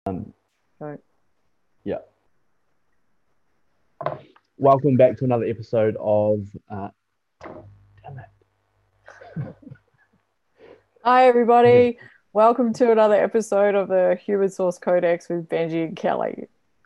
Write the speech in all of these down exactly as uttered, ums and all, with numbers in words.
Um, Right. yeah. Welcome back to another episode of. Uh, damn it. Hi, Okay, everybody. Welcome to another episode of the Human Source Codex with Benji and Kelly.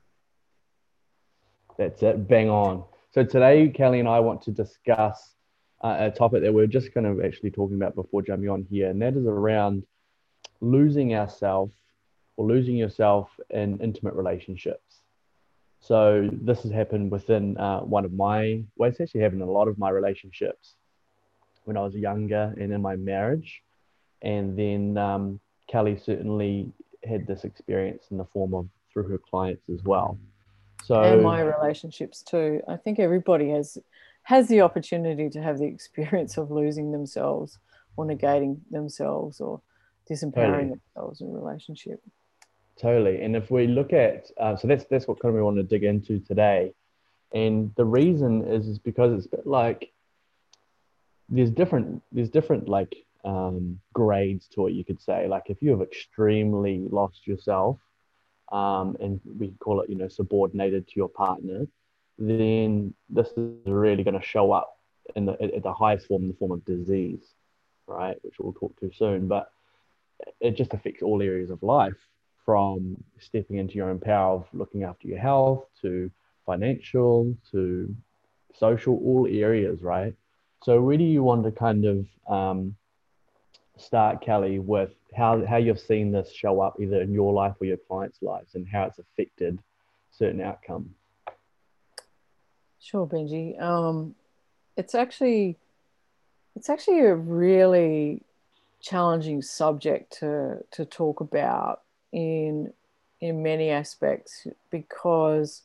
that's it. Bang on. So today, Kelly and I want to discuss uh, a topic that we're just kind of actually talking about before jumping on here, and that is around losing ourselves or losing yourself in intimate relationships. So this has happened within uh, one of my, well, it's actually happened in a lot of my relationships when I was younger and in my marriage. And then um, Kelly certainly had this experience in the form of through her clients as well. And So my relationships too. I think everybody has has the opportunity to have the experience of losing themselves or negating themselves or disempowering totally, themselves in a relationship. totally. And if we look at, uh, so that's that's what kind of we want to dig into today. And the reason is is because it's a bit like there's different there's different like um, grades to it. You could say like if you have extremely lost yourself, um, and we call it, you know, subordinated to your partner, then this is really going to show up in the at the highest form, in the form of disease, right? Which we'll talk to soon. But it just affects all areas of life, from stepping into your own power of looking after your health to financial to social, all areas, right? So, where do you want to kind of um, start, Kelly, with how how you've seen this show up either in your life or your clients' lives, and how it's affected certain outcomes? Sure, Benji. Um, it's actually it's actually a really challenging subject to to talk about in in many aspects because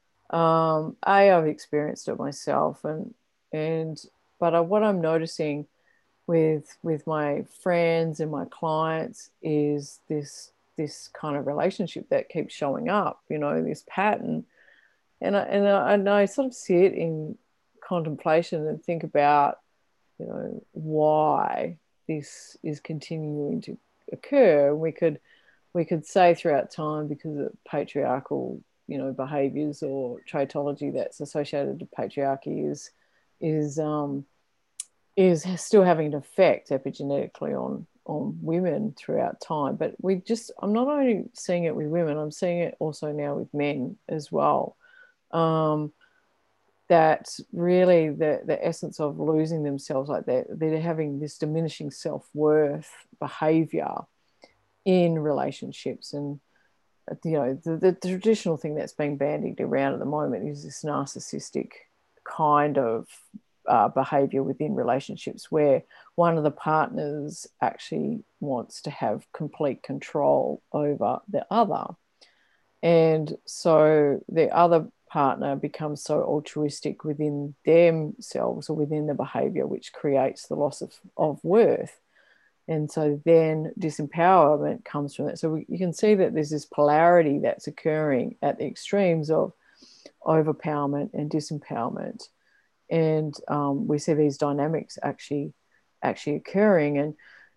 um, a I've experienced it myself and and but I, what I'm noticing with with my friends and my clients is this this kind of relationship that keeps showing up, you know, this pattern, and I, and I, and I sort of sit in contemplation and think about, you know, why this is continuing to occur. We could we could say throughout time because of patriarchal, you know, behaviors or traitology that's associated to patriarchy is is um, is still having an effect epigenetically on on women throughout time. But we just I'm not only seeing it with women, I'm seeing it also now with men as well. Um, that really the the essence of losing themselves, like that they're having this diminishing self-worth behavior in relationships. And you know the, the traditional thing that's being bandied around at the moment is this narcissistic kind of uh, behavior within relationships where one of the partners actually wants to have complete control over the other, and so the other partner becomes so altruistic within themselves or within the behavior, which creates the loss of, of worth. And so then disempowerment comes from that. So we, you can see that there's this polarity that's occurring at the extremes of overpowerment and disempowerment. And um, we see these dynamics actually actually occurring. And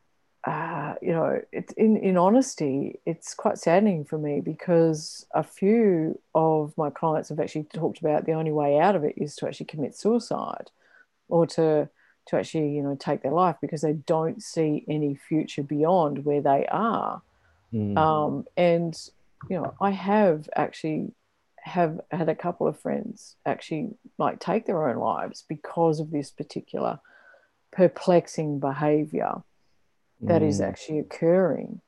uh, you know, it, in in honesty, it's quite saddening for me because a few of my clients have actually talked about the only way out of it is to actually commit suicide or to to actually, you know, take their life because they don't see any future beyond where they are. Mm. Um, and you know, I have actually have had a couple of friends actually like take their own lives because of this particular perplexing behavior that is Mm. actually occurring.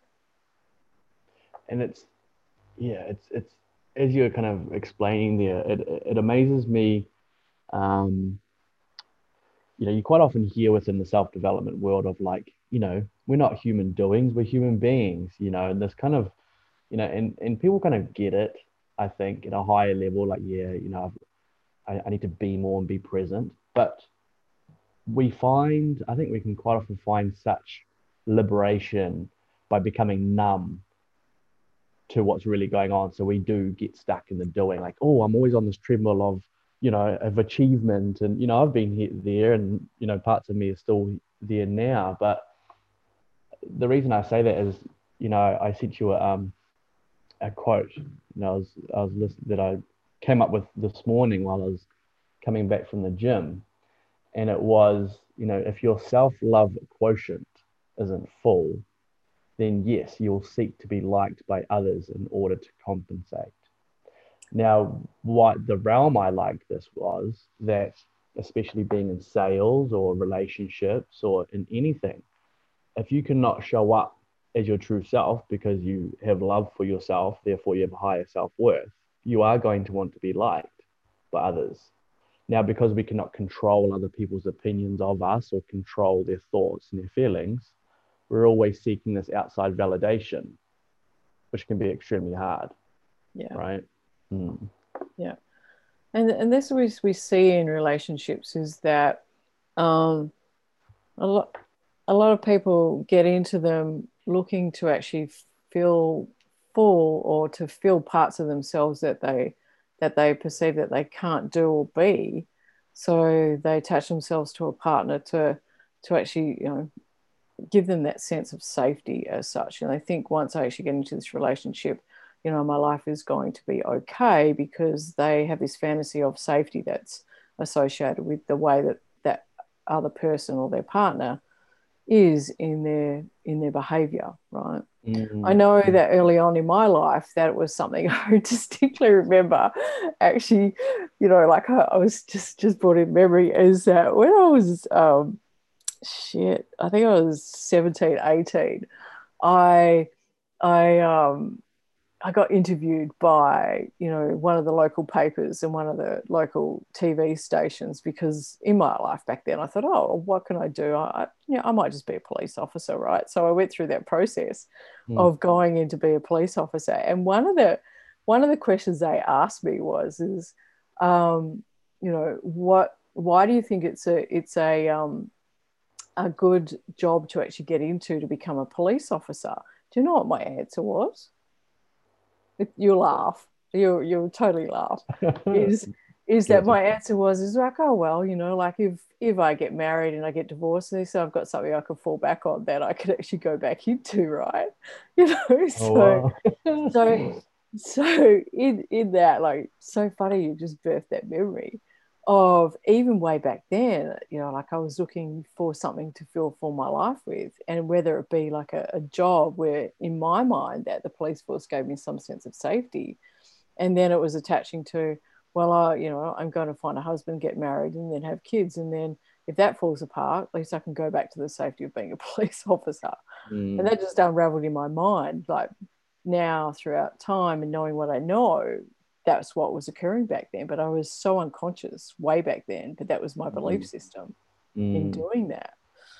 And it's yeah, it's it's as you're kind of explaining there, it it amazes me. Um, you know, you quite often hear within the self-development world of like, you know, we're not human doings, we're human beings, you know, and this kind of, you know, and and people kind of get it, I think, at a higher level, like, yeah, you know, I, I need to be more and be present. But we find, I think we can quite often find such liberation by becoming numb to what's really going on. So we do get stuck in the doing, like, oh, I'm always on this treadmill of, you know, of achievement. And, you know, I've been here, there, and, you know, parts of me are still there now. But the reason I say that is, you know, I sent you a, um, a quote, and I was I was listening that I came up with this morning while I was coming back from the gym, and it was, you know, if your self-love quotient isn't full, then yes, you'll seek to be liked by others in order to compensate. Now, what the realm I liked this was that, especially being in sales or relationships or in anything, if you cannot show up as your true self because you have love for yourself, therefore you have a higher self-worth, you are going to want to be liked by others. Now, because we cannot control other people's opinions of us or control their thoughts and their feelings, we're always seeking this outside validation, which can be extremely hard, Yeah. right? Mm. Yeah. And and this we we see in relationships is that um a lot a lot of people get into them looking to actually feel full or to feel parts of themselves that they that they perceive that they can't do or be. So they attach themselves to a partner to to actually, you know, give them that sense of safety as such. And I think once I actually get into this relationship, you know, my life is going to be okay because they have this fantasy of safety that's associated with the way that that other person or their partner is in their in their behavior, right? I Mm. know Mm. that early on in my life that it was something I distinctly remember actually, you know, like I, I was just just brought in memory is that when I was um shit, I think I was seventeen, eighteen. I I um I got interviewed by, you know, one of the local papers and one of the local T V stations because in my life back then I thought, oh, what can I do? I, you know, I might just be a police officer, right? So I went through that process Mm. of going in to be a police officer. And one of the one of the questions they asked me was, is, um, you know, what? Why do you think it's a it's a um, a good job to actually get into to become a police officer? Do you know what my answer was? You laugh. You you totally laugh. Is is that Curious. my answer was is like, oh well, you know, like if if I get married and I get divorced, and so I've got something I can fall back on that I could actually go back into, right? You know, so Oh, so wow. so in in that, like, so funny you just birthed that memory of even way back then, you know, like I was looking for something to fill for my life with, and whether it be like a, a job where in my mind that the police force gave me some sense of safety, and then it was attaching to, well, uh, you know, I'm going to find a husband, get married, and then have kids, and then if that falls apart, at least I can go back to the safety of being a police officer. And Mm. that just unraveled in my mind, like now throughout time and knowing what I know, that's what was occurring back then. But I was so unconscious way back then, but that was my belief Mm. system in Mm. doing that.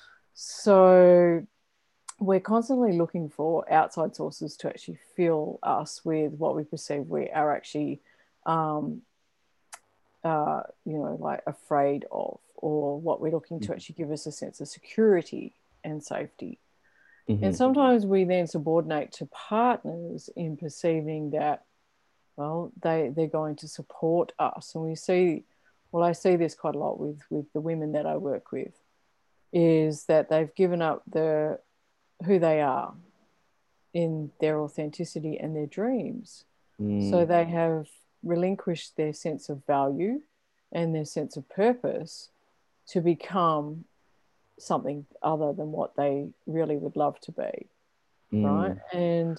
So we're constantly looking for outside sources to actually fill us with what we perceive we are actually, um, uh, you know, like afraid of, or what we're looking to actually give us a sense of security and safety. And Mm-hmm. sometimes we then subordinate to partners in perceiving that, well, they, they're going to support us. And we see, well, I see this quite a lot with, with the women that I work with, is that they've given up the who they are in their authenticity and their dreams. So Mm. they have relinquished their sense of value and their sense of purpose to become something other than what they really would love to be, right? Mm. And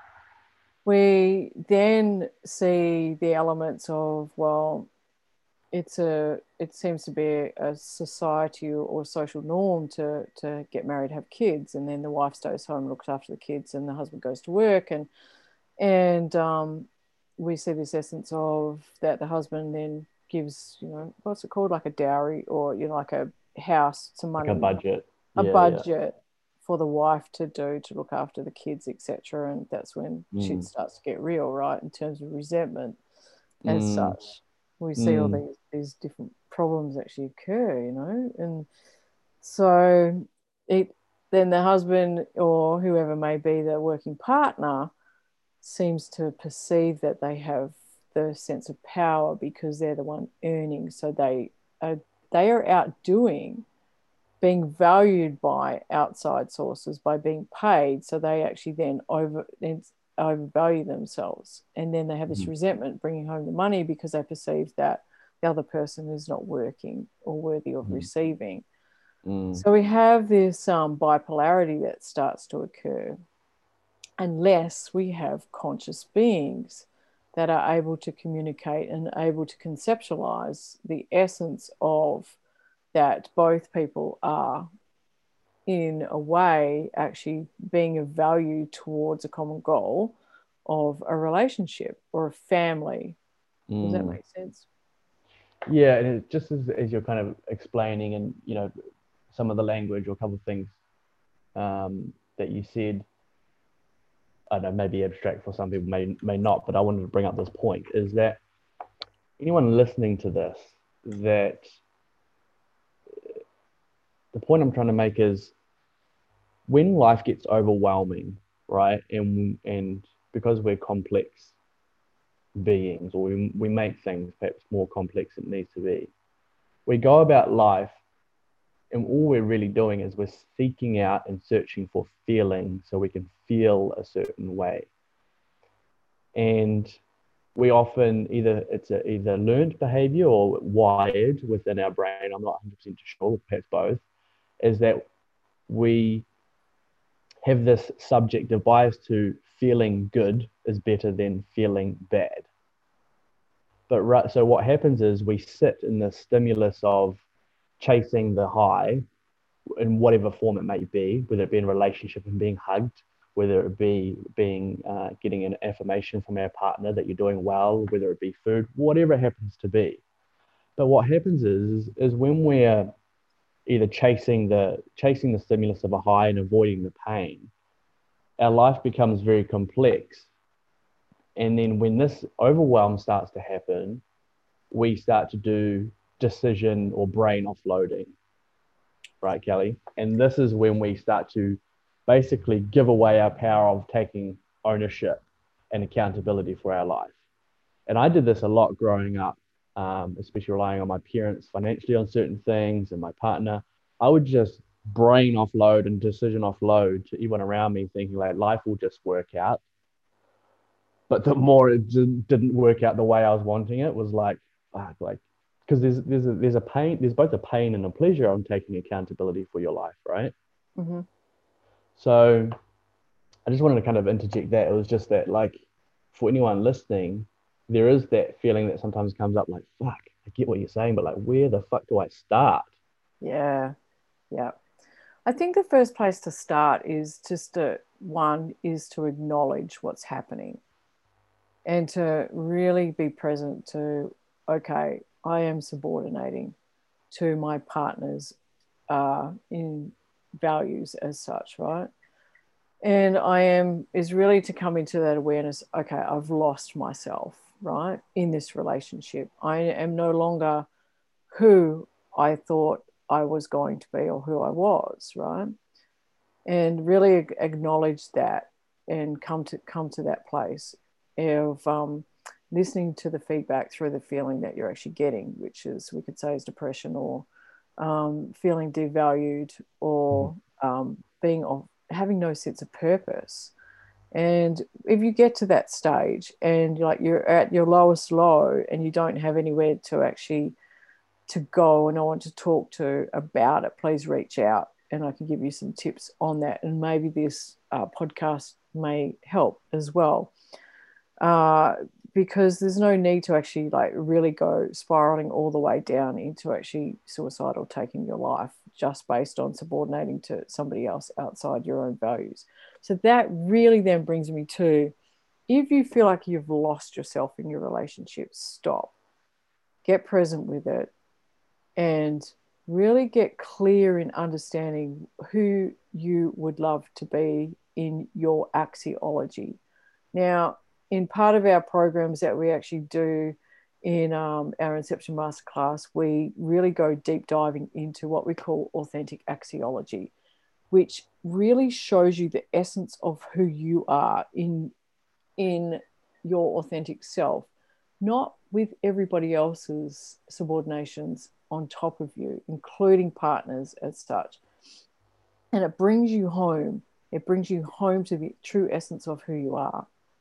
we then see the elements of, well, it's a it seems to be a society or social norm to to get married, have kids, and then the wife stays home, looks after the kids, and the husband goes to work, and and um, we see this essence of that the husband then gives, you know, what's it called, like a dowry, or, you know, like a house, some Like a money, budget. a Yeah, yeah. budget for the wife to do to look after the kids, et cetera. And that's when shit Mm. starts to get real, right? In terms of resentment as Mm. such. We see all Mm. these these different problems actually occur, you know, and so it then the husband or whoever may be the working partner seems to perceive that they have the sense of power because they're the one earning. So they are they are outdoing being valued by outside sources by being paid. So they actually then over overvalue themselves, and then they have this Mm-hmm. resentment bringing home the money because they perceive that the other person is not working or worthy of Mm-hmm. receiving. Mm. So we have this um, bipolarity that starts to occur unless we have conscious beings that are able to communicate and able to conceptualize the essence of that both people are in a way actually being of value towards a common goal of a relationship or a family. Does that Mm. make sense? Yeah, and it, just as, as you're kind of explaining, and you know, some of the language or a couple of things um, that you said, I don't know, maybe abstract for some people, may may not, but I wanted to bring up this point is that anyone listening to this, that the point I'm trying to make is when life gets overwhelming, right? And and because we're complex beings, or we, we make things perhaps more complex than it needs to be, we go about life, and all we're really doing is we're seeking out and searching for feeling so we can feel a certain way. And we often either it's a, either learned behavior or wired within our brain. I'm not one hundred percent sure, perhaps both. Is that we have this subjective bias to feeling good is better than feeling bad. But right, so what happens is we sit in the stimulus of chasing the high in whatever form it may be, whether it be in a relationship and being hugged, whether it be being uh, getting an affirmation from our partner that you're doing well, whether it be food, whatever it happens to be. But what happens is is when we're either chasing the chasing the stimulus of a high and avoiding the pain, our life becomes very complex. And then when this overwhelm starts to happen, we start to do decision or brain offloading, right, Kelly? And this is when we start to basically give away our power of taking ownership and accountability for our life. And I did this a lot growing up, um, especially relying on my parents financially on certain things and my partner. I would just brain offload and decision offload to everyone around me, thinking like life will just work out. But the more it didn't work out the way I was wanting it, was like, fuck, like, because there's there's a, there's a pain, there's both a pain and a pleasure on taking accountability for your life, right? Mm-hmm. So I just wanted to kind of interject that. It was just that, like, for anyone listening, there is that feeling that sometimes comes up like, fuck, I get what you're saying, but like, where the fuck do I start? Yeah, yeah. I think the first place to start is just to, one, is to acknowledge what's happening and to really be present to, okay, I am subordinating to my partner's uh, in values as such, right? And I am is really to come into that awareness, okay, I've lost myself, right, in this relationship. I am no longer who I thought I was going to be or who I was, right? And really acknowledge that and come to come to that place of um, listening to the feedback through the feeling that you're actually getting, which is, we could say, is depression or um, feeling devalued or um, being of having no sense of purpose. And if you get to that stage and like you're at your lowest low and you don't have anywhere to actually to go and I want to talk to about it, please reach out and I can give you some tips on that. And maybe this uh, podcast may help as well. Uh, because there's no need to actually like really go spiraling all the way down into actually suicidal taking your life just based on subordinating to somebody else outside your own values. So that really then brings me to, if you feel like you've lost yourself in your relationship, stop, get present with it, and really get clear in understanding who you would love to be in your axiology. Now, in part of our programs that we actually do in um, our Inception Masterclass, we really go deep diving into what we call authentic axiology, which really shows you the essence of who you are in, in your authentic self, not with everybody else's subordinations on top of you, including partners as such. And it brings you home. It brings you home to the true essence of who you are.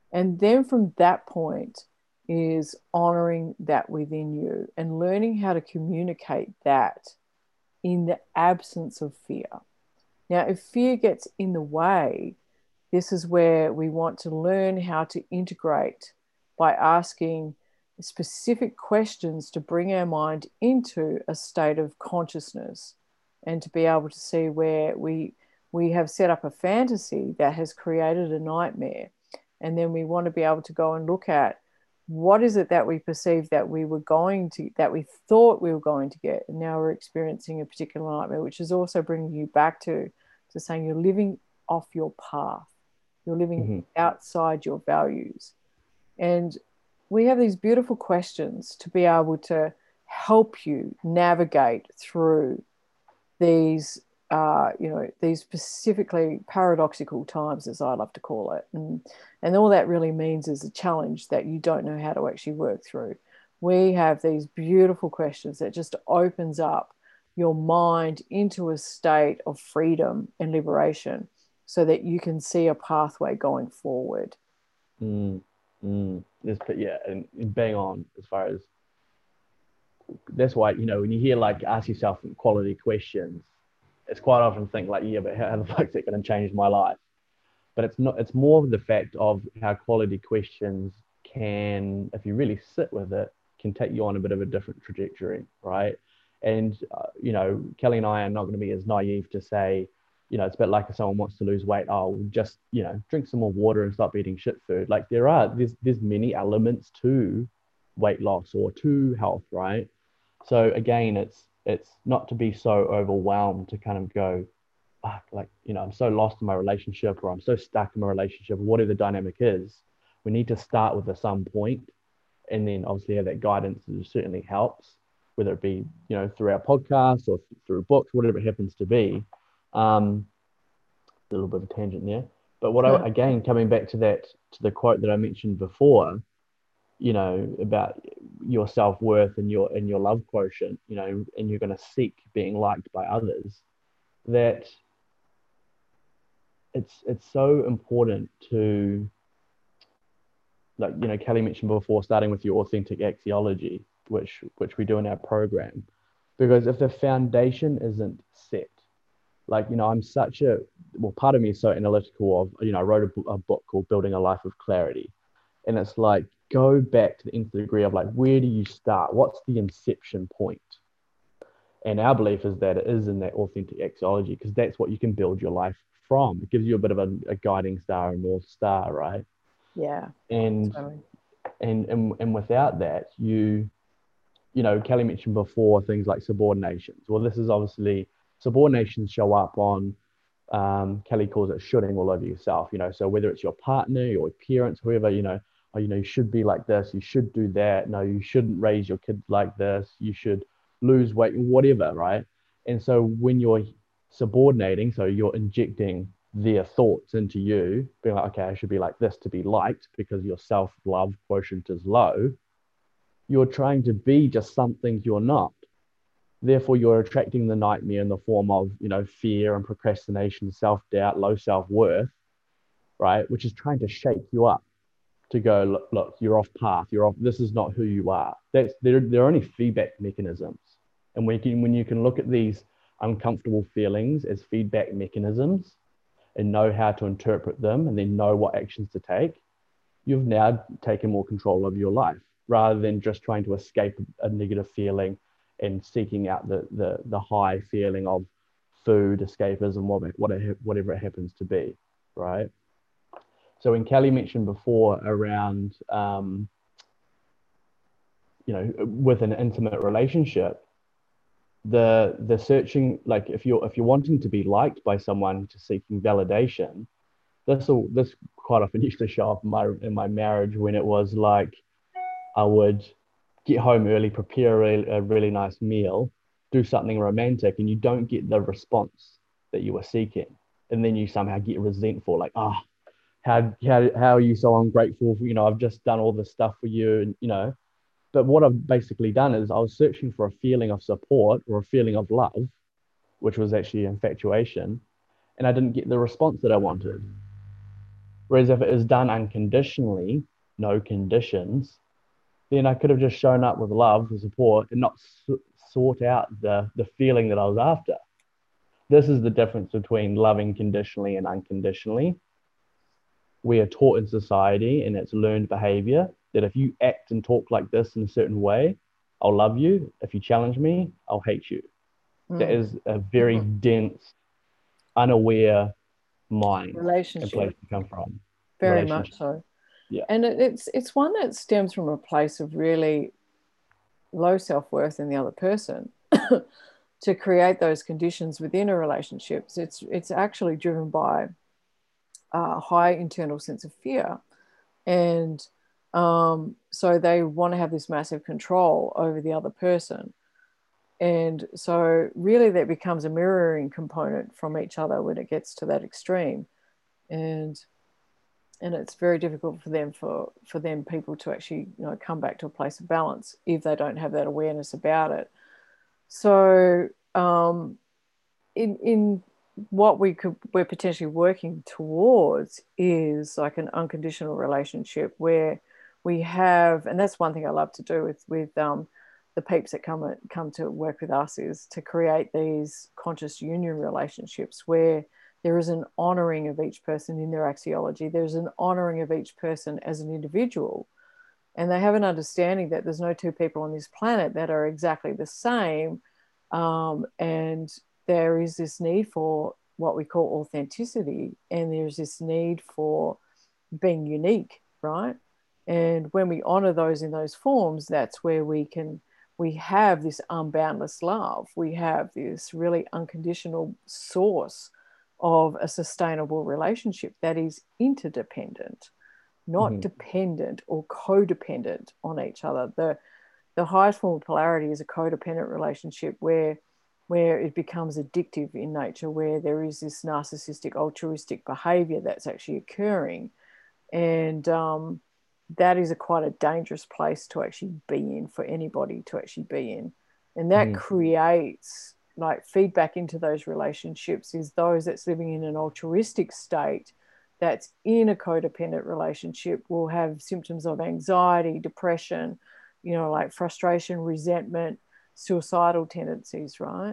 And then from that point is honoring that within you and learning how to communicate that in the absence of fear. Now, if fear gets in the way, this is where we want to learn how to integrate by asking specific questions to bring our mind into a state of consciousness and to be able to see where we we have set up a fantasy that has created a nightmare. And then we want to be able to go and look at what is it that we perceived that we were going to, that we thought we were going to get. And now we're experiencing a particular nightmare, which is also bringing you back to, to saying you're living off your path. You're living Mm-hmm. outside your values. And we have these beautiful questions to be able to help you navigate through these, uh, you know, these specifically paradoxical times, as I love to call it. And, and all that really means is a challenge that you don't know how to actually work through. We have these beautiful questions that just opens up your mind into a state of freedom and liberation so that you can see a pathway going forward. Mm, mm. Yes, but yeah, and, and bang on as far as that's why, you know, when you hear like ask yourself quality questions, it's quite often think like, yeah, but how the fuck's it going to change my life? But it's not, it's more of the fact of how quality questions can, if you really sit with it, can take you on a bit of a different trajectory, right? And, uh, you know, Kelly and I are not going to be as naive to say, you know, it's a bit like if someone wants to lose weight, oh, just, you know, drink some more water and stop eating shit food. Like there are, there's, there's many elements to weight loss or to health, right? So again, it's, it's not to be so overwhelmed to kind of go, fuck, like, you know, I'm so lost in my relationship or I'm so stuck in my relationship, whatever the dynamic is, we need to start with a some point and then obviously have that guidance that certainly helps, whether it be, you know, through our podcasts or through books, whatever it happens to be. Um, a little bit of a tangent there. But what I, again, coming back to that, to the quote that I mentioned before, you know, about your self-worth and your and your love quotient, you know, and you're going to seek being liked by others, that it's it's so important to, like, you know, Kelly mentioned before, starting with your authentic axiology, which which we do in our program, because if the foundation isn't set, like, you know, I'm such a, well, part of me is so analytical of, you know, I wrote a, a book called Building a Life of Clarity, and it's like, go back to the nth degree of like, where do you start? What's the inception point? And our belief is that it is in that authentic axiology, because that's what you can build your life from. It gives you a bit of a, a guiding star, a north star, right? Yeah. And Totally. and and and without that, you you know, Kelly mentioned before things like subordinations. Well, this is obviously, subordinations show up on, um, Kelly calls it shooting all over yourself. You know, so whether it's your partner, your parents, whoever, you know, oh, you know, you should be like this, you should do that. No, you shouldn't raise your kids like this. You should lose weight, whatever, right? And so when you're subordinating, so you're injecting their thoughts into you, being like, okay, I should be like this to be liked because your self love quotient is low. You're trying to be just something you're not. Therefore, you're attracting the nightmare in the form of, you know, fear and procrastination, self doubt, low self worth, right? Which is trying to shake you up to go, look, look, you're off path. You're off. This is not who you are. That's they're, they're only feedback mechanisms. And when you can, when you can look at these uncomfortable feelings as feedback mechanisms and know how to interpret them and then know what actions to take, you've now taken more control of your life rather than just trying to escape a negative feeling and seeking out the the, the high feeling of food escapism, whatever it happens to be, right? So when Kelly mentioned before around, um, you know, with an intimate relationship, the the searching, like if you're if you're wanting to be liked by someone, to seeking validation, this will this quite often used to show up in my in my marriage when it was like I would get home early, prepare a really, a really nice meal, do something romantic, and you don't get the response that you were seeking, and then you somehow get resentful, like, oh, how how how are you so ungrateful? For, you know, I've just done all this stuff for you, and you know. But what I've basically done is I was searching for a feeling of support or a feeling of love, which was actually infatuation, and I didn't get the response that I wanted. Whereas if it is done unconditionally, no conditions, then I could have just shown up with love, with support, and not s- sort out the the feeling that I was after. This is the difference between loving conditionally and unconditionally. We are taught in society, and it's learned behavior, that if you act and talk like this in a certain way, I'll love you. If you challenge me, I'll hate you. That Mm. is a very dense, unaware mind and Relationship, place to come from. very much Relationship. so. Yeah. And it, it's it's one that stems from a place of really low self-worth in the other person to create those conditions within a relationship. It's it's actually driven by a high internal sense of fear, and um, so they want to have this massive control over the other person. And so really that becomes a mirroring component from each other when it gets to that extreme. And and it's very difficult for them for for them people to actually, you know, come back to a place of balance if they don't have that awareness about it. So um, in in what we could we're potentially working towards is like an unconditional relationship where we have, and that's one thing I love to do with with um, the peeps that come come to work with us, is to create these conscious union relationships where there is an honoring of each person in their axiology. There's an honoring of each person as an individual, and they have an understanding that there's no two people on this planet that are exactly the same. Um, and there is this need for what we call authenticity, and there's this need for being unique, right? And when we honor those in those forms, that's where we can we have this unboundless love. We have this really unconditional source of a sustainable relationship that is interdependent, not Mm-hmm. dependent or codependent on each other. The the highest form of polarity is a codependent relationship where where it becomes addictive in nature, where there is this narcissistic altruistic behavior that's actually occurring. And um, that is a quite a dangerous place to actually be in, for anybody to actually be in. And that Mm-hmm. creates like feedback into those relationships is those that's living in an altruistic state that's in a codependent relationship will have symptoms of anxiety, depression, you know, like frustration, resentment, suicidal tendencies, right?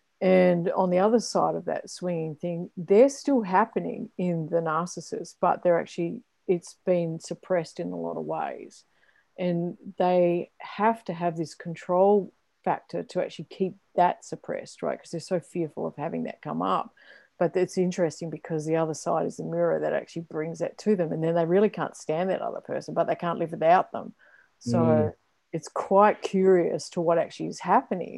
And on the other side of that swinging thing, they're still happening in the narcissist, but they're actually, it's been suppressed in a lot of ways. And they have to have this control factor to actually keep that suppressed, right? Because they're so fearful of having that come up. But it's interesting because the other side is the mirror that actually brings that to them. And then they really can't stand that other person, but they can't live without them. Mm. So it's quite curious to what actually is happening.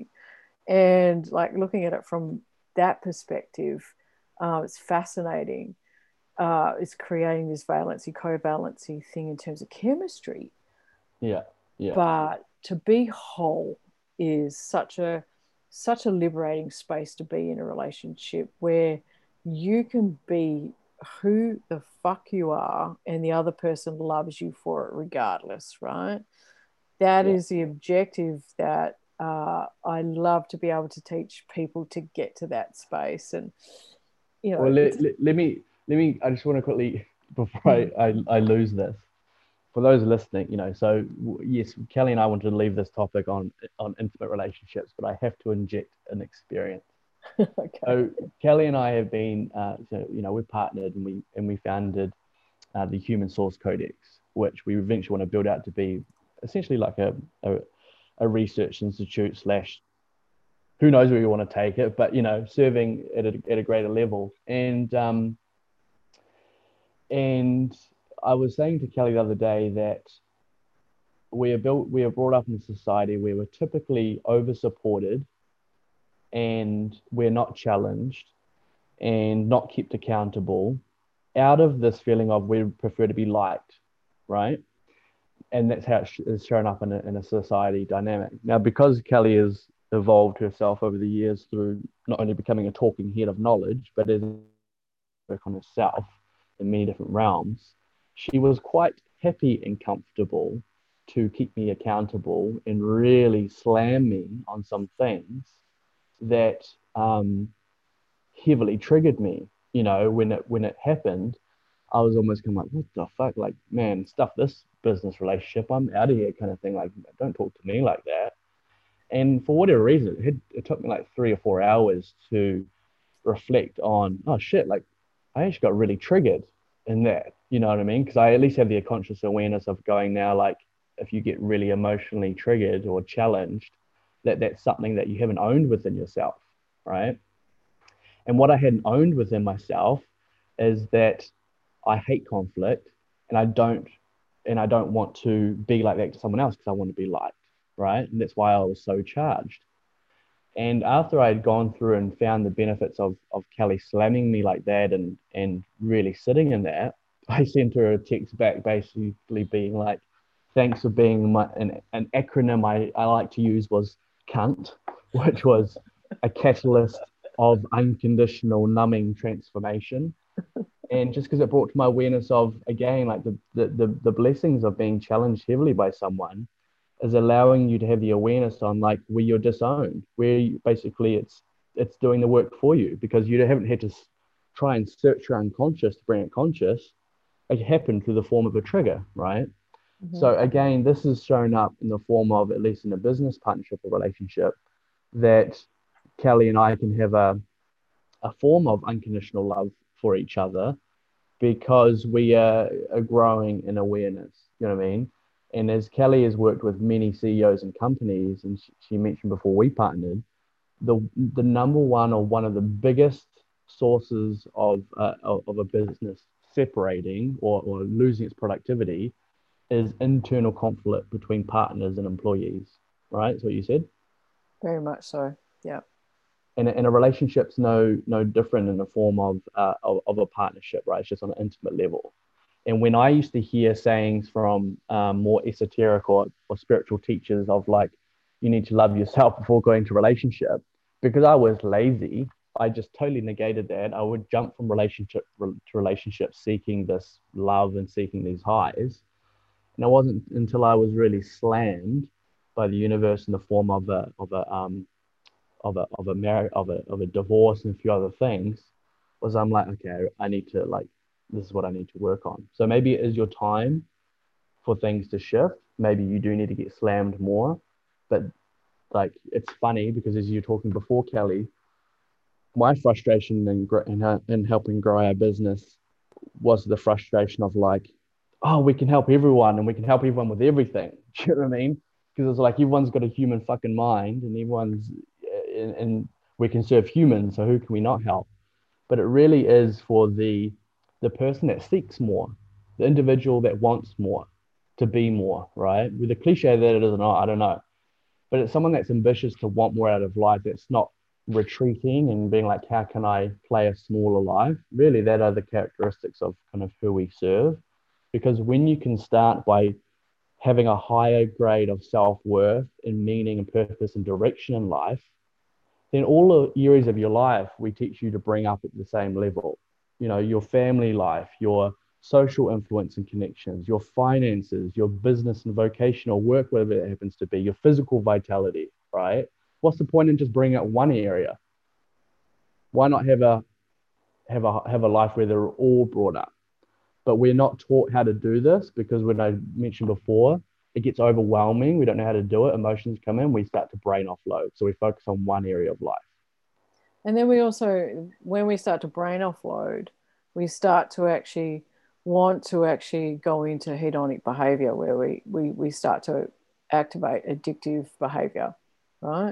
And like looking at it from that perspective, uh, it's fascinating. Uh, it's creating this valency covalency thing in terms of chemistry, Yeah. Yeah. but to be whole is such a such a liberating space to be in a relationship where you can be who the fuck you are and the other person loves you for it regardless, right? That Yeah. is the objective that uh, I love to be able to teach people to get to that space. And, you Well, know, it's, let, let, let me let me. I just want to quickly before I, mm, I I lose this. For those listening, you know, so yes, Kelly and I wanted to leave this topic on on intimate relationships, but I have to inject an experience. okay. So Kelly and I have been, uh, so you know, we're partnered and we and we founded uh, the Human Source Codex, which we eventually want to build out to be essentially like a a, a research institute slash who knows where we want to take it, but you know, serving at a, at a greater level. And um, and I was saying to Kelly the other day that we are built, we are brought up in a society where we're typically over supported and we're not challenged and not kept accountable out of this feeling of we prefer to be liked, right? And that's how it's shown up in a, in a society dynamic. Now, because Kelly has evolved herself over the years through not only becoming a talking head of knowledge, but as work on herself in many different realms, she was quite happy and comfortable to keep me accountable and really slam me on some things that um, heavily triggered me. You know, when it when it happened, I was almost kind of like, what the fuck? Like, man, stuff this business relationship. I'm out of here kind of thing. Like, don't talk to me like that. And for whatever reason, it, had, it took me like three or four hours to reflect on, oh shit, like I actually got really triggered in that. You know what I mean? Because I at least have the conscious awareness of going now, like if you get really emotionally triggered or challenged, that that's something that you haven't owned within yourself, right? And what I hadn't owned within myself is that I hate conflict and I don't and I don't want to be like that to someone else because I want to be liked, right? And that's why I was so charged. And after I had gone through and found the benefits of of Kelly slamming me like that and and really sitting in that, I sent her a text back basically being like, thanks for being my an, an acronym I, I like to use was CUNT, which was a catalyst of unconditional numbing transformation. And just because it brought to my awareness of again like the, the the the blessings of being challenged heavily by someone is allowing you to have the awareness on like where you're disowned, where you, basically it's it's doing the work for you because you haven't had to try and search your unconscious to bring it conscious. It happened through the form of a trigger, right? Mm-hmm. So again, this is shown up in the form of, at least in a business partnership or relationship, that Kelly and I can have a, a form of unconditional love for each other because we are, are growing in awareness. You know what I mean? And as Kelly has worked with many C E Os and companies, and she, she mentioned before we partnered, the the number one or one of the biggest sources of uh, of, of a business separating or, or losing its productivity is internal conflict between partners and employees. Right? That's what you said. Very much so. Yeah. And, and a relationship's no no different in the form of, uh, of of a partnership, right? It's just on an intimate level. And when I used to hear sayings from um, more esoteric or, or spiritual teachers of like, you need to love yourself before going to relationship, because I was lazy, I just totally negated that. I would jump from relationship to relationship, seeking this love and seeking these highs. And it wasn't until I was really slammed by the universe in the form of a of a um, of a of a marriage of a of a divorce and a few other things was I'm like, okay, I need to like this is what I need to work on. So maybe it is your time for things to shift. Maybe you do need to get slammed more. But like it's funny because as you're talking before, Kelly, my frustration in in, in helping grow our business was the frustration of like, oh, we can help everyone and we can help everyone with everything. Do you know what I mean? Because it's like everyone's got a human fucking mind and everyone's and, and we can serve humans, so who can we not help? But it really is for the the person that seeks more, the individual that wants more, to be more, right? With the cliche that it is or not, I don't know. But it's someone that's ambitious to want more out of life, that's not retreating and being like, how can I play a smaller life? Really, that are the characteristics of kind of who we serve. Because when you can start by having a higher grade of self-worth and meaning and purpose and direction in life, then all the areas of your life we teach you to bring up at the same level. You know, your family life, your social influence and connections, your finances, your business and vocational work, whatever it happens to be, your physical vitality, right? What's the point in just bringing up one area? Why not have a have a have a life where they're all brought up? But we're not taught how to do this because when I mentioned before, it gets overwhelming. We don't know how to do it. Emotions come in, we start to brain offload. So we focus on one area of life. And then we also, when we start to brain offload, we start to actually want to actually go into hedonic behavior where we, we, we start to activate addictive behavior, right?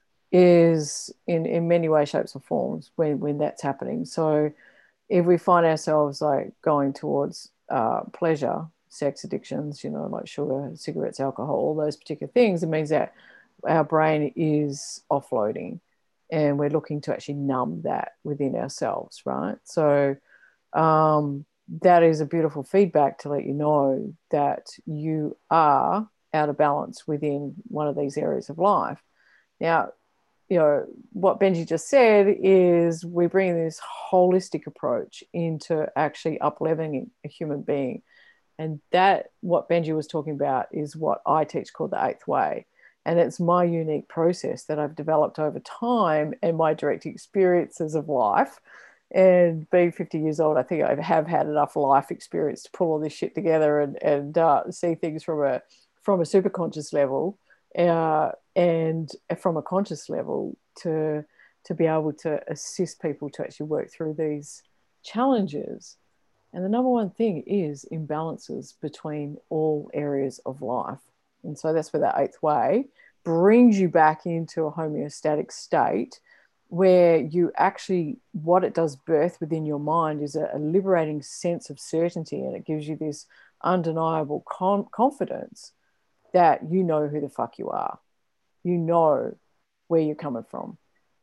Is in, in many ways, shapes, or forms when, when that's happening. So if we find ourselves like going towards uh, pleasure, sex addictions, you know, like sugar, cigarettes, alcohol, all those particular things, it means that our brain is offloading and we're looking to actually numb that within ourselves, right? So um, that is a beautiful feedback to let you know that you are out of balance within one of these areas of life. Now, you know, what Benji just said is we bring this holistic approach into actually up-leveling a human being. And that, what Benji was talking about, is what I teach called the eighth way. And it's my unique process that I've developed over time and my direct experiences of life And being fifty years old, I think I have had enough life experience to pull all this shit together and and uh, see things from a from a super conscious level, uh, and from a conscious level to to be able to assist people to actually work through these challenges. And the number one thing is imbalances between all areas of life. And so that's where that eighth way brings you back into a homeostatic state where you actually, what it does birth within your mind is a, a liberating sense of certainty. And it gives you this undeniable con- confidence that you know who the fuck you are. You know where you're coming from.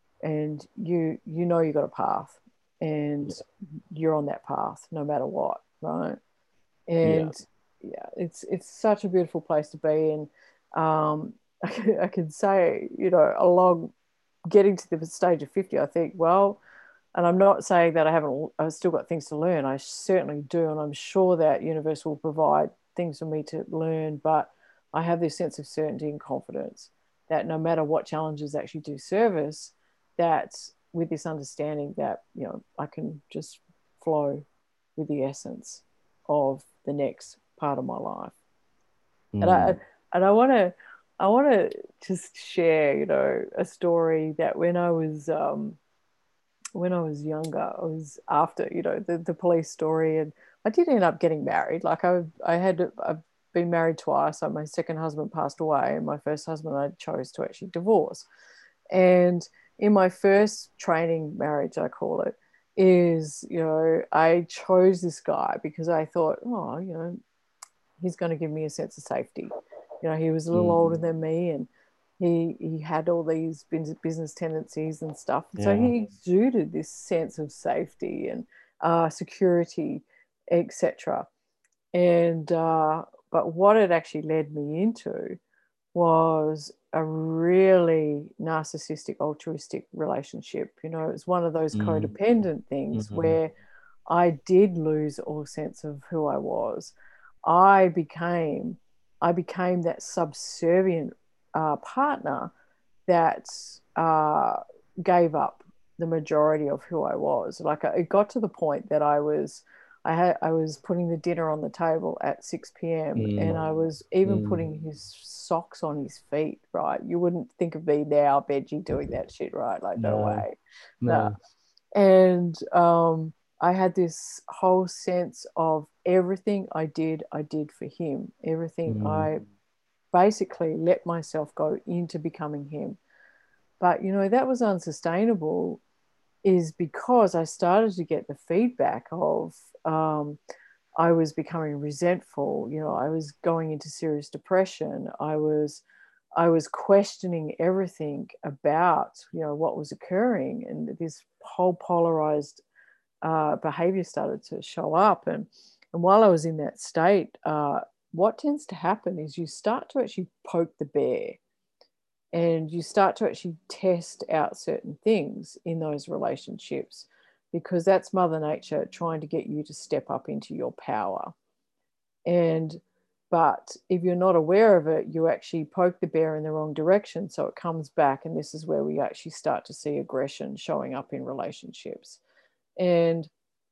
And you you know you got a path. And you're on that path no matter what, right? And yeah, yeah it's it's such a beautiful place to be. And um, I, can, I can say, you know, along getting to the stage of fifty, I think, well, and I'm not saying that I haven't, I've still got things to learn. I certainly do. And I'm sure that universe will provide things for me to learn. But I have this sense of certainty and confidence that no matter what challenges actually do service, that with this understanding that, you know, I can just flow with the essence of the next part of my life. Mm. And I and I want to I want to just share, you know, a story that when I was um, when I was younger, I was after, you know, the, the police story, and I did end up getting married. Like I I had I've been married twice. Like my second husband passed away, and my first husband I chose to actually divorce. And in my first training marriage, I call it, is, you know, I chose this guy because I thought, oh, you know, he's going to give me a sense of safety. You know, he was a little Mm. older than me, and he he had all these business tendencies and stuff. And so Yeah. he exuded this sense of safety and uh, security, et cetera. And uh, but what it actually led me into was a really narcissistic, altruistic relationship. You know, it's one of those Mm. codependent things Mm. where I did lose all sense of who I was. I became, I became that subservient uh, partner that uh, gave up the majority of who I was. Like it got to the point that I was, I had, I was putting the dinner on the table at six p.m. and I Mm. was even Mm. putting his socks on his feet. Right? You wouldn't think of me now, Benji, doing that shit, right? Like no No, way, no. no. And um, I had this whole sense of everything I did, I did for him. Everything Mm. I basically let myself go into becoming him. But, you know, that was unsustainable, is because I started to get the feedback of um, I was becoming resentful. You know, I was going into serious depression. I was I was questioning everything about, you know, what was occurring, and this whole polarized uh, behavior started to show up. And and while I was in that state, uh, what tends to happen is you start to actually poke the bear, and you start to actually test out certain things in those relationships, because that's Mother Nature trying to get you to step up into your power. And but if you're not aware of it, you actually poke the bear in the wrong direction, so it comes back. And this is where we actually start to see aggression showing up in relationships. And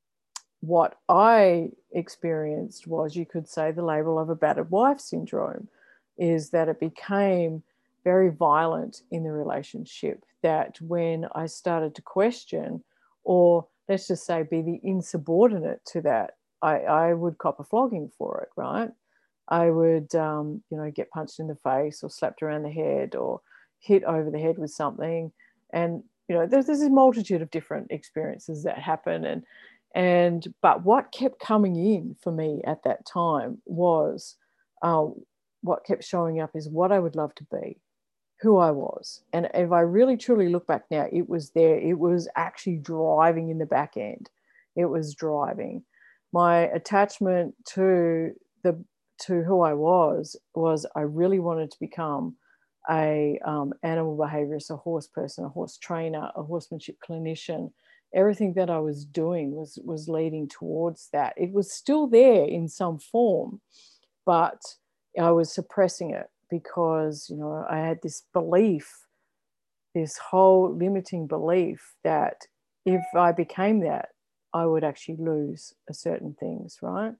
what I experienced was, you could say, the label of a battered wife syndrome, is that it became very violent in the relationship. That when I started to question, or let's just say be the insubordinate to that, I, I would cop a flogging for it, right? I would, um, you know, get punched in the face or slapped around the head or hit over the head with something. And, you know, there's, there's a multitude of different experiences that happen. And, and, but what kept coming in for me at that time was uh, what kept showing up is what I would love to be, who I was. And if I really truly look back now, it was there. It was actually driving in the back end. It was driving. My attachment to the to who I was was I really wanted to become a um, animal behaviorist, a horse person, a horse trainer, a horsemanship clinician. Everything that I was doing was was leading towards that. It was still there in some form, but I was suppressing it because, you know, I had this belief, this whole limiting belief that if I became that, I would actually lose certain things, right?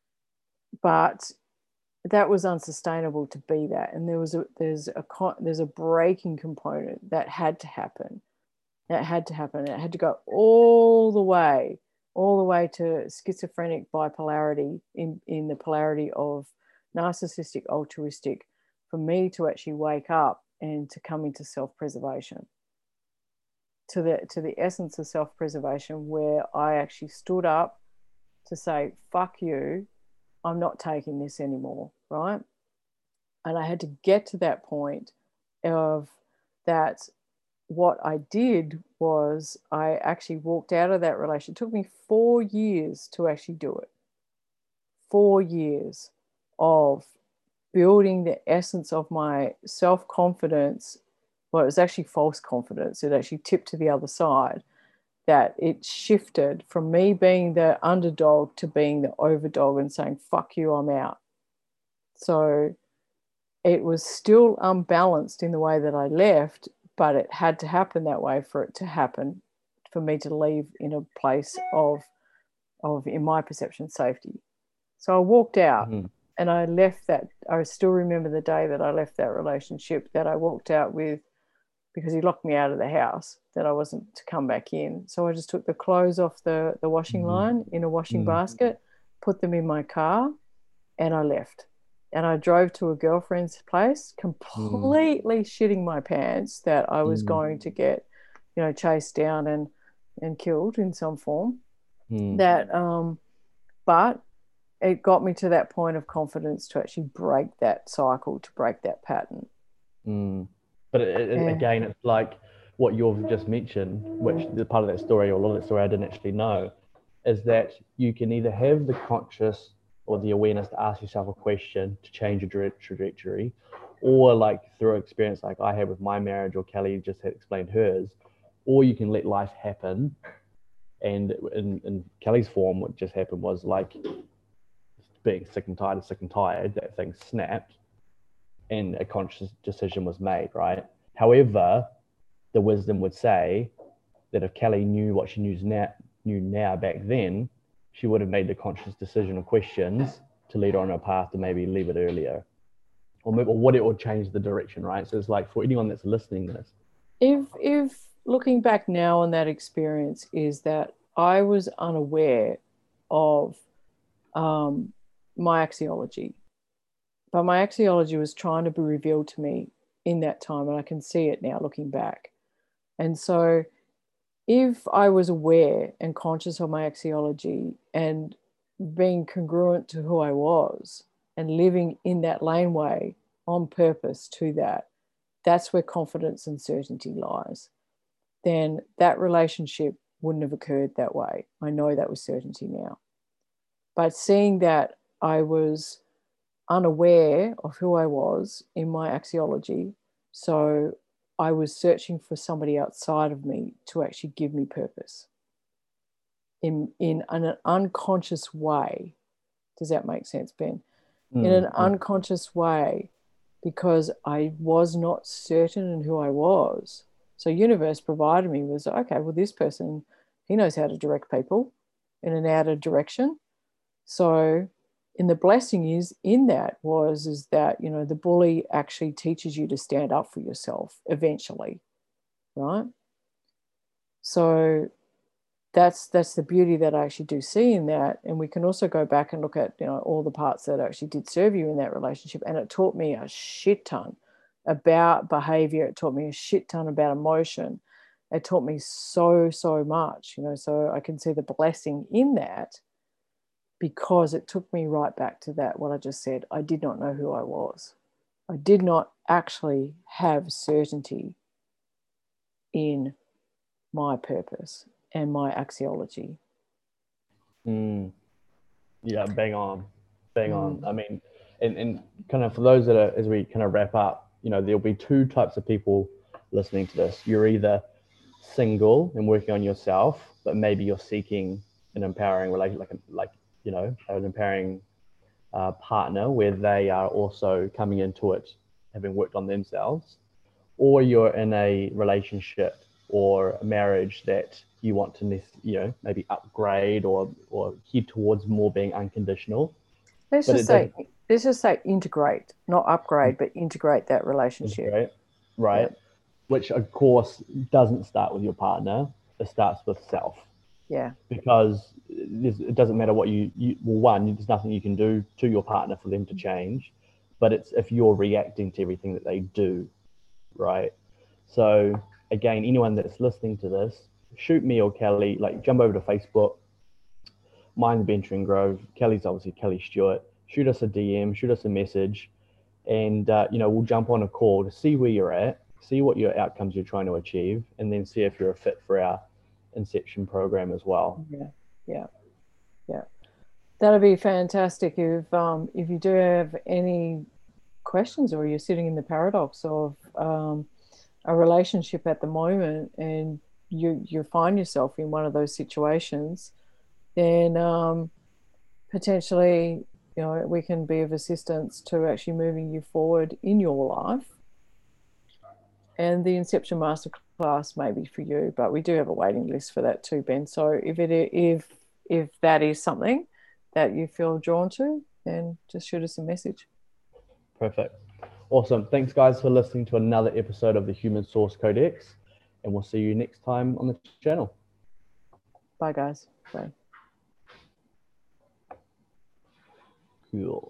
But that was unsustainable to be that, and there was a there's a there's a breaking component that had to happen. That had to happen. It had to go all the way, all the way to schizophrenic bipolarity in in the polarity of narcissistic, altruistic, for me to actually wake up and to come into self-preservation, to the to the essence of self-preservation, where I actually stood up to say, fuck you, I'm not taking this anymore, right? And I had to get to that point of that. What I did was I actually walked out of that relationship. It took me four years to actually do it. Four years of building the essence of my self-confidence. Well, it was actually false confidence. It actually tipped to the other side, that it shifted from me being the underdog to being the overdog and saying, fuck you, I'm out. So it was still unbalanced in the way that I left, but it had to happen that way for it to happen, for me to leave in a place of, of in my perception, safety. So I walked out mm-hmm. and I left that. I still remember the day that I left that relationship, that I walked out with, because he locked me out of the house, that I wasn't to come back in. So I just took the clothes off the, the washing mm-hmm. line in a washing mm-hmm. basket, put them in my car, and I left. And I drove to a girlfriend's place, completely mm. shitting my pants that I was mm. going to get, you know, chased down and, and killed in some form. Mm. That, um, but it got me to that point of confidence to actually break that cycle, to break that pattern. Mm. But it, it, yeah. again, it's like what you've just mentioned, which the part of that story, or a lot of that story I didn't actually know, is that you can either have the conscious or the awareness to ask yourself a question to change your trajectory, or like through experience like I had with my marriage, or Kelly just had explained hers, or you can let life happen. And in, in Kelly's form, what just happened was like being sick and tired of sick and tired, that thing snapped and a conscious decision was made, right? However, the wisdom would say that if Kelly knew what she knew now, knew now back then, she would have made the conscious decision or questions to lead her on a path to maybe leave it earlier, or, maybe, or what it would change the direction, right? So it's like for anyone that's listening to this. If, if looking back now on that experience is that I was unaware of um, my axiology, but my axiology was trying to be revealed to me in that time, and I can see it now looking back. And so if I was aware and conscious of my axiology and being congruent to who I was and living in that laneway on purpose to that, that's where confidence and certainty lies. Then that relationship wouldn't have occurred that way. I know that with certainty now. But seeing that I was unaware of who I was in my axiology, so I was searching for somebody outside of me to actually give me purpose in, in an unconscious way. Does that make sense, Ben? Mm-hmm. In an unconscious way, because I was not certain in who I was. So universe provided me with, okay, well, this person, he knows how to direct people in an outer direction. So and the blessing is in that was is that, you know, the bully actually teaches you to stand up for yourself eventually, right? So that's that's the beauty that I actually do see in that. And we can also go back and look at, you know, all the parts that actually did serve you in that relationship. And it taught me a shit ton about behavior. It taught me a shit ton about emotion. It taught me so, so much, you know, so I can see the blessing in that, because it took me right back to that, what I just said. I did not know who I was. I did not actually have certainty in my purpose and my axiology. Mm. Yeah, bang on, bang mm. on. I mean, and, and kind of for those that are, as we kind of wrap up, you know, there'll be two types of people listening to this. You're either single and working on yourself, but maybe you're seeking an empowering relationship, like, like, you know, an empowering uh, partner where they are also coming into it having worked on themselves, or you're in a relationship or a marriage that you want to, you know, maybe upgrade or or head towards more being unconditional. Let's But just it does say let's just say integrate, not upgrade, but integrate that relationship. integrate, right? Yeah. Which of course doesn't start with your partner. It starts with self. Yeah. Because it doesn't matter what you, you well, one, there's nothing you can do to your partner for them to change, but it's if you're reacting to everything that they do, right? So again, anyone that's listening to this, shoot me or Kelly, like jump over to Facebook. Mine's Ben Trengrove. Kelly's obviously Kelly Stewart. Shoot us a D M, shoot us a message, and uh, you know, we'll jump on a call to see where you're at, see what your outcomes you're trying to achieve, and then see if you're a fit for our Inception program as well. Yeah. Yeah. Yeah. That'd be fantastic if um if you do have any questions or you're sitting in the paradox of um, a relationship at the moment and you you find yourself in one of those situations, then um, potentially, you know, we can be of assistance to actually moving you forward in your life. And the Inception Masterclass may be for you, but we do have a waiting list for that too, Ben. So if it if if that is something that you feel drawn to, then just shoot us a message. Perfect. Awesome. Thanks, guys, for listening to another episode of the Human Source Codex, and we'll see you next time on the channel. Bye, guys. Bye. Cool.